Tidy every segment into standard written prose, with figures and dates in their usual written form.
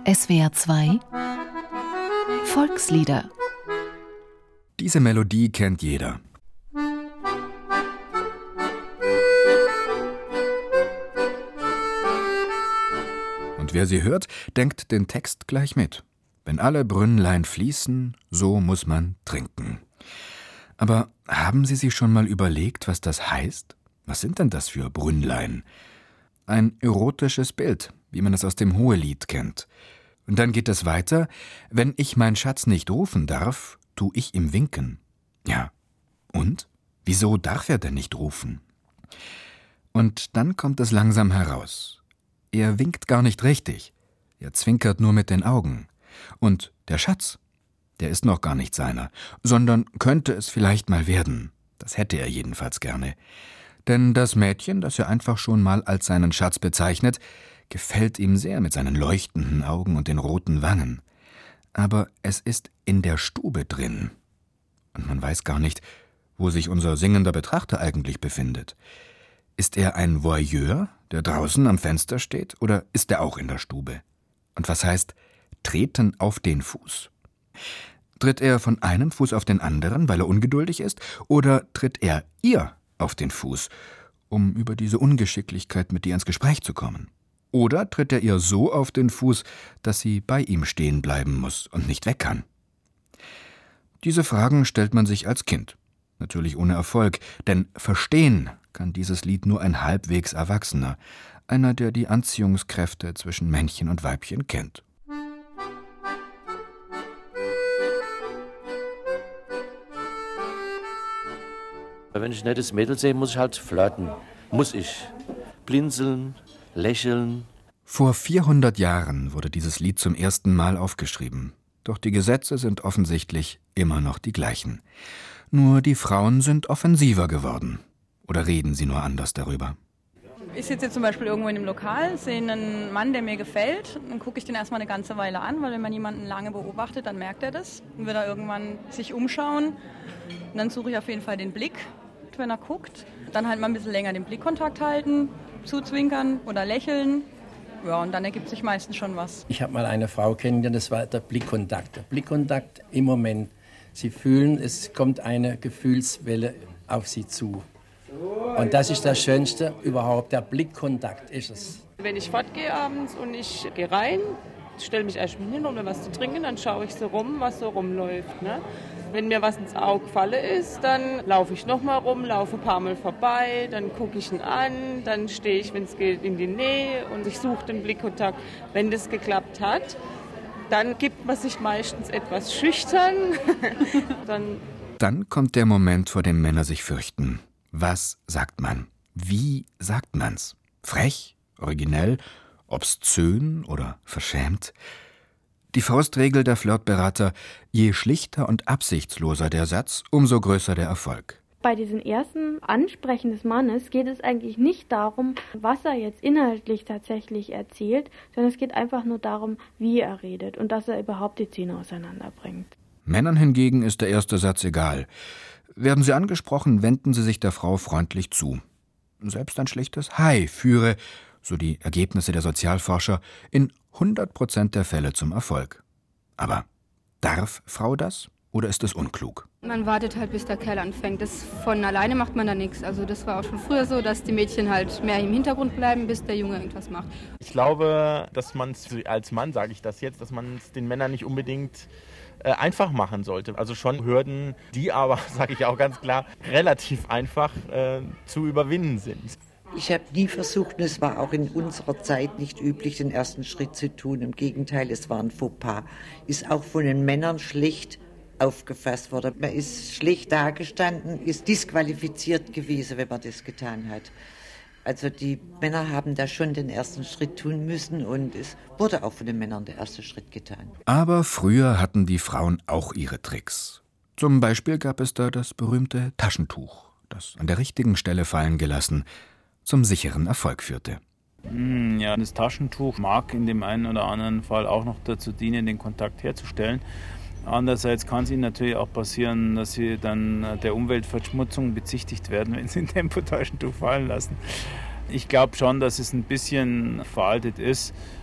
SWR 2 Volkslieder. Diese Melodie kennt jeder. Und wer sie hört, denkt den Text gleich mit. Wenn alle Brünnlein fließen, so muss man trinken. Aber haben Sie sich schon mal überlegt, was das heißt? Was sind denn das für Brünnlein? Ein erotisches Bild, wie man es aus dem Hohelied kennt. Und dann geht es weiter: Wenn ich mein Schatz nicht rufen darf, tu ich ihm winken. Ja, und? Wieso darf er denn nicht rufen? Und dann kommt es langsam heraus. Er winkt gar nicht richtig. Er zwinkert nur mit den Augen. Und der Schatz, der ist noch gar nicht seiner, sondern könnte es vielleicht mal werden. Das hätte er jedenfalls gerne. Denn das Mädchen, das er einfach schon mal als seinen Schatz bezeichnet, gefällt ihm sehr mit seinen leuchtenden Augen und den roten Wangen. Aber es ist in der Stube drin. Und man weiß gar nicht, wo sich unser singender Betrachter eigentlich befindet. Ist er ein Voyeur, der draußen am Fenster steht, oder ist er auch in der Stube? Und was heißt treten auf den Fuß? Tritt er von einem Fuß auf den anderen, weil er ungeduldig ist, oder tritt er ihr auf den Fuß, um über diese Ungeschicklichkeit mit ihr ins Gespräch zu kommen? Oder tritt er ihr so auf den Fuß, dass sie bei ihm stehen bleiben muss und nicht weg kann? Diese Fragen stellt man sich als Kind. Natürlich ohne Erfolg, denn verstehen kann dieses Lied nur ein halbwegs Erwachsener, einer, der die Anziehungskräfte zwischen Männchen und Weibchen kennt. Wenn ich ein nettes Mädel sehe, muss ich halt flirten. Muss ich. Blinzeln, lächeln. Vor 400 Jahren wurde dieses Lied zum ersten Mal aufgeschrieben. Doch die Gesetze sind offensichtlich immer noch die gleichen. Nur die Frauen sind offensiver geworden. Oder reden sie nur anders darüber? Ich sitze jetzt zum Beispiel irgendwo in einem Lokal, sehe einen Mann, der mir gefällt. Dann gucke ich den erstmal eine ganze Weile an, weil wenn man jemanden lange beobachtet, dann merkt er das. Und wird er irgendwann sich umschauen. Und dann suche ich auf jeden Fall den Blick, wenn er guckt. Dann halt mal ein bisschen länger den Blickkontakt halten, zuzwinkern oder lächeln. Ja, und dann ergibt sich meistens schon was. Ich habe mal eine Frau kennengelernt, das war der Blickkontakt. Der Blickkontakt im Moment. Sie fühlen, es kommt eine Gefühlswelle auf sie zu. Und das ist das Schönste überhaupt, der Blickkontakt ist es. Wenn ich fortgehe abends und ich gehe rein, stelle mich erstmal hin, um mir was zu trinken, dann schaue ich so rum, was so rumläuft. Ne? Wenn mir was ins Auge falle ist, dann laufe ich nochmal rum, laufe ein paar Mal vorbei, dann gucke ich ihn an, dann stehe ich, wenn es geht, in die Nähe und ich suche den Blickkontakt. Wenn das geklappt hat, dann gibt man sich meistens etwas schüchtern. Dann kommt der Moment, vor dem Männer sich fürchten. Was sagt man? Wie sagt man's? Frech? Originell? Obszön oder verschämt? Die Faustregel der Flirtberater: Je schlichter und absichtsloser der Satz, umso größer der Erfolg. Bei diesem ersten Ansprechen des Mannes geht es eigentlich nicht darum, was er jetzt inhaltlich tatsächlich erzählt, sondern es geht einfach nur darum, wie er redet und dass er überhaupt die Zähne auseinanderbringt. Männern hingegen ist der erste Satz egal. Werden sie angesprochen, wenden sie sich der Frau freundlich zu. Selbst ein schlichtes Hi führe, so die Ergebnisse der Sozialforscher, in 100% der Fälle zum Erfolg. Aber darf Frau das oder ist es unklug? Man wartet halt, bis der Kerl anfängt. Das von alleine macht man da nichts. Also das war auch schon früher so, dass die Mädchen halt mehr im Hintergrund bleiben, bis der Junge irgendwas macht. Ich glaube, dass man es als Mann, sage ich das jetzt, dass man es den Männern nicht unbedingt einfach machen sollte. Also schon Hürden, die aber, sage ich auch ganz klar, relativ einfach zu überwinden sind. Ich habe nie versucht, und es war auch in unserer Zeit nicht üblich, den ersten Schritt zu tun. Im Gegenteil, es war ein Fauxpas. Ist auch von den Männern schlecht aufgefasst worden. Man ist schlecht dagestanden, ist disqualifiziert gewesen, wenn man das getan hat. Also die Männer haben da schon den ersten Schritt tun müssen und es wurde auch von den Männern der erste Schritt getan. Aber früher hatten die Frauen auch ihre Tricks. Zum Beispiel gab es da das berühmte Taschentuch, das an der richtigen Stelle fallen gelassen zum sicheren Erfolg führte. Ja, das Taschentuch mag in dem einen oder anderen Fall auch noch dazu dienen, den Kontakt herzustellen. Andererseits kann es ihnen natürlich auch passieren, dass sie dann der Umweltverschmutzung bezichtigt werden, wenn sie ein Tempotaschentuch fallen lassen. Ich glaube schon, dass es ein bisschen veraltet ist.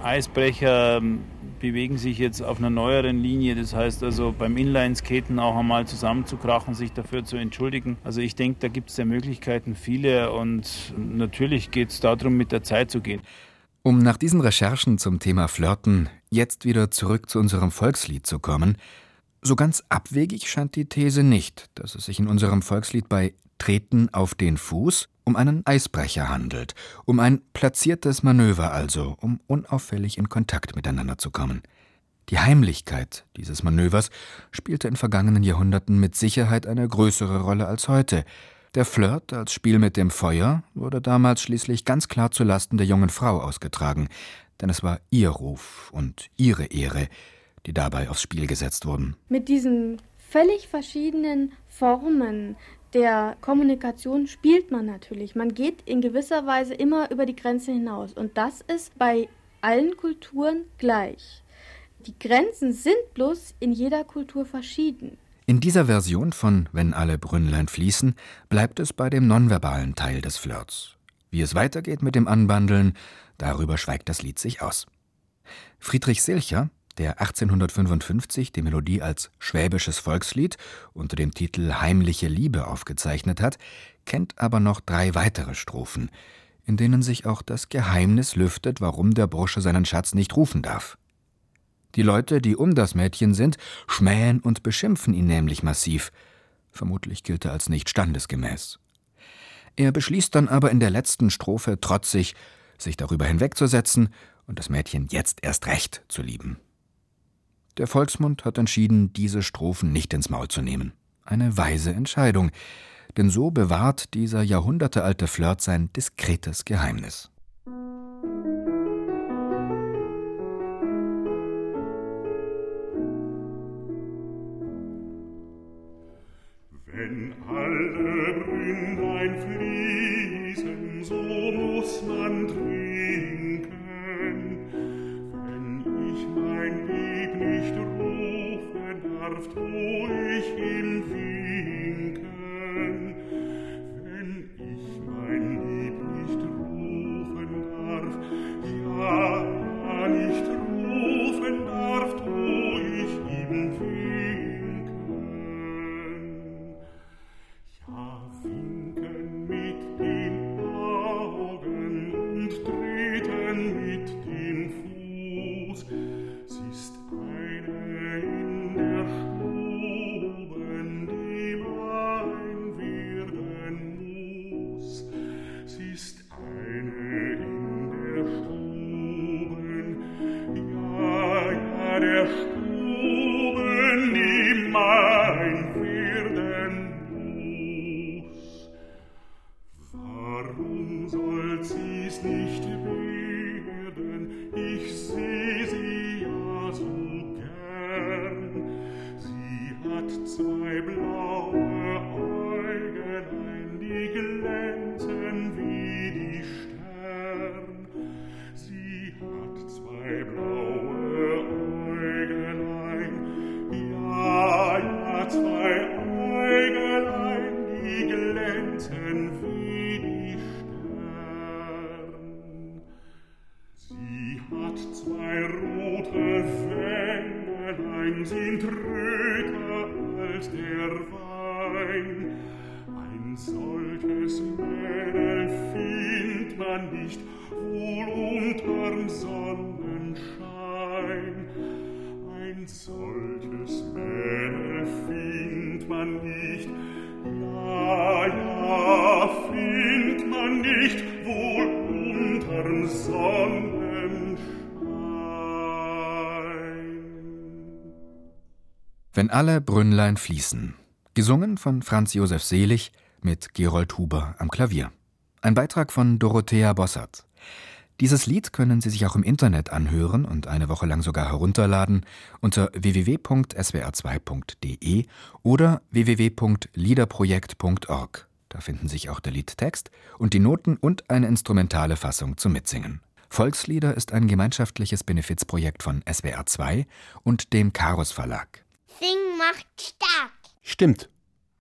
Eisbrecher bewegen sich jetzt auf einer neueren Linie. Das heißt also beim Inlineskaten auch einmal zusammenzukrachen, sich dafür zu entschuldigen. Also ich denke, da gibt es ja Möglichkeiten viele und natürlich geht es darum, mit der Zeit zu gehen. Um nach diesen Recherchen zum Thema Flirten jetzt wieder zurück zu unserem Volkslied zu kommen, so ganz abwegig scheint die These nicht, dass es sich in unserem Volkslied bei Treten auf den Fuß um einen Eisbrecher handelt, um ein platziertes Manöver also, um unauffällig in Kontakt miteinander zu kommen. Die Heimlichkeit dieses Manövers spielte in vergangenen Jahrhunderten mit Sicherheit eine größere Rolle als heute. Der Flirt als Spiel mit dem Feuer wurde damals schließlich ganz klar zulasten der jungen Frau ausgetragen, denn es war ihr Ruf und ihre Ehre, die dabei aufs Spiel gesetzt wurden. Mit diesen völlig verschiedenen Formen der Kommunikation spielt man natürlich. Man geht in gewisser Weise immer über die Grenze hinaus. Und das ist bei allen Kulturen gleich. Die Grenzen sind bloß in jeder Kultur verschieden. In dieser Version von »Wenn alle Brünnlein fließen« bleibt es bei dem nonverbalen Teil des Flirts. Wie es weitergeht mit dem Anbandeln, darüber schweigt das Lied sich aus. Friedrich Silcher, der 1855 die Melodie als schwäbisches Volkslied unter dem Titel »Heimliche Liebe« aufgezeichnet hat, kennt aber noch 3 weitere Strophen, in denen sich auch das Geheimnis lüftet, warum der Bursche seinen Schatz nicht rufen darf. Die Leute, die um das Mädchen sind, schmähen und beschimpfen ihn nämlich massiv. Vermutlich gilt er als nicht standesgemäß. Er beschließt dann aber in der letzten Strophe trotzig, sich darüber hinwegzusetzen und das Mädchen jetzt erst recht zu lieben. Der Volksmund hat entschieden, diese Strophen nicht ins Maul zu nehmen. Eine weise Entscheidung, denn so bewahrt dieser jahrhundertealte Flirt sein diskretes Geheimnis. Wenn alle Brünnlein fließen, so muss man trinken. Wenn ich mein Lieb nicht rufen darf, tu ich ihm winken. Wenn ich mein Lieb nicht rufen darf, ja, nicht rufen darf, tu ich ihm winken. Ja, winken mit den Augen und treten mit dem Fuß. Sie ist eine in der Stube, die mein werden muss. Sie ist eine in der Stube, ja, der Stube, die mein werden muss. Warum soll sie's nicht werden? Ich seh sie ja so gern. Sie hat 2 blaue Äugelein, die glänzen wie die Stern. Sie hat 2 blaue Äugelein, ja, 2 Äugelein, die glänzen wie die Stern. Sie hat 2 rote Fängelein, sind röter als der Wein. Ein solches Mädel findet man nicht, wohl unterm Sonnenschein. Ein solches Mädel findet man nicht, ja, findet man nicht, wohl unterm Sonnenschein. »Wenn alle Brünnlein fließen«, gesungen von Franz Josef Selig mit Gerold Huber am Klavier. Ein Beitrag von Dorothea Bossert. Dieses Lied können Sie sich auch im Internet anhören und eine Woche lang sogar herunterladen unter www.swr2.de oder www.liederprojekt.org. Da finden sich auch der Liedtext und die Noten und eine instrumentale Fassung zum Mitsingen. Volkslieder ist ein gemeinschaftliches Benefizprojekt von SWR2 und dem Karus Verlag. Singen macht stark. Stimmt.